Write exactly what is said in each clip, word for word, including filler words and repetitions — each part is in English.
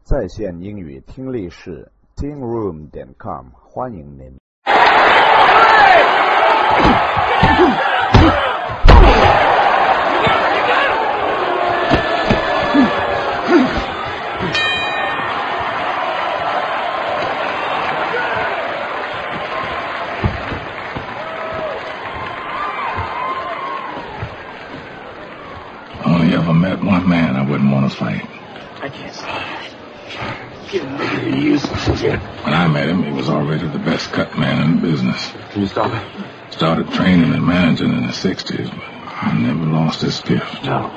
在线英语听力室 ting room 点 com 欢迎您。 Only ever met one man I wouldn't want to fight. I can't stop. Get out of here, you useless kid. When I met him, he was already the best cut man in the business. Can you stop it? Started training and managing in the sixties, but I never lost his gift. No.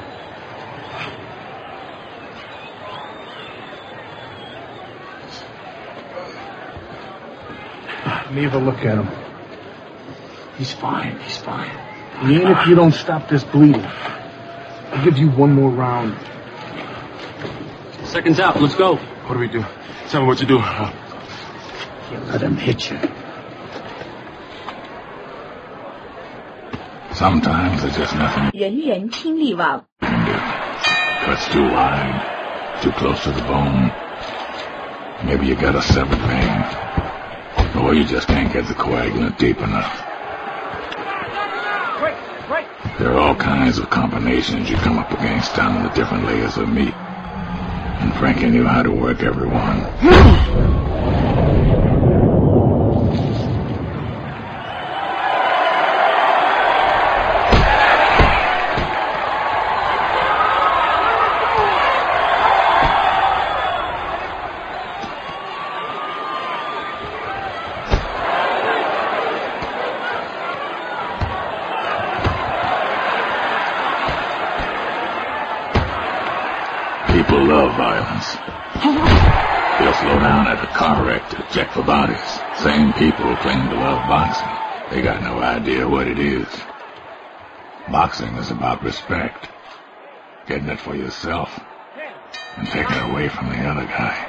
Neva, look at him. He's fine. He's fine. He ain't if you don't stop this bleeding. I'll give you one more round. Seconds out. Let's go. What do we do? Tell me what you do. You let him hit you. Sometimes there's just nothing 人人听力网 you can do. Cuts too wide, too close to the bone. Maybe you got a severed vein. Or you just can't get the coagulant deep enough. There are all kinds of combinations you come up against down in the different layers of meat. And Frankie knew how to work every one. People love violence. They'll slow down at a car wreck to check for bodies. Same people claim to love boxing. They got no idea what it is. Boxing is about respect. Getting it for yourself and taking it away from the other guy.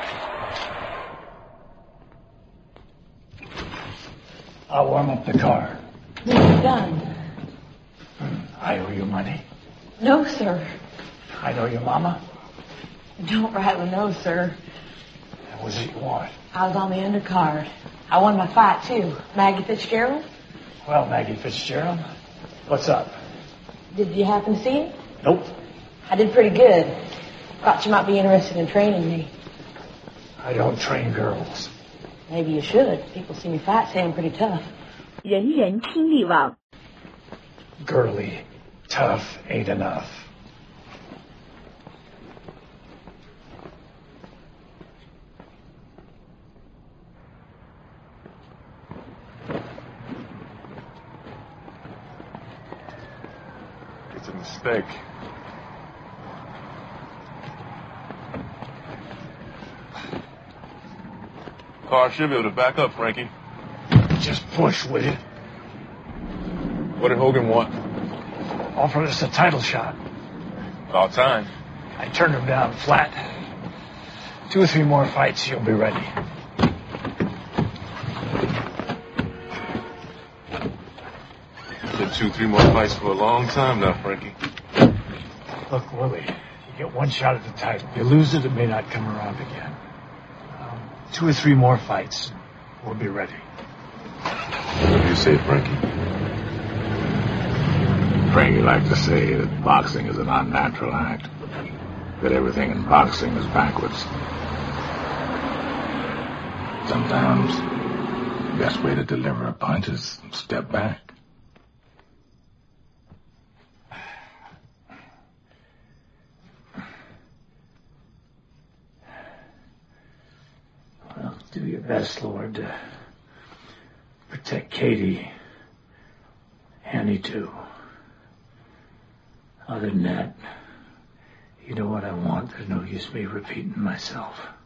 I'll warm up the car. It's done. I owe you money. No, sir. I know your mama. Don't rightly know, sir. What is it you want? I was on the undercard. I won my fight, too. Maggie Fitzgerald? Well, Maggie Fitzgerald, what's up? Did you happen to see it? Nope. I did pretty good. Thought you might be interested in training me. I don't train girls. Maybe you should. People see me fight, say I'm pretty tough. 人人听力网 Girly, tough ain't enough. It's a mistake. Car should be able to back up, Frankie. Just push, will you? What did Hogan want? Offered us a title shot. About time. I turned him down flat. Two or three more fights, you'll be ready. Been two, three more fights for a long time now, Frankie. Look, Willie, you get one shot at the title. You lose it, it may not come around again. Um, two or three more fights, we'll be ready. What do you say, Frankie? Frankie liked to say that boxing is an unnatural act. That everything in boxing is backwards. Sometimes the best way to deliver a punch is step back. Well, do your best, Lord, to protect Katie. Annie, too. Other than that, you know what I want. There's no use me repeating myself.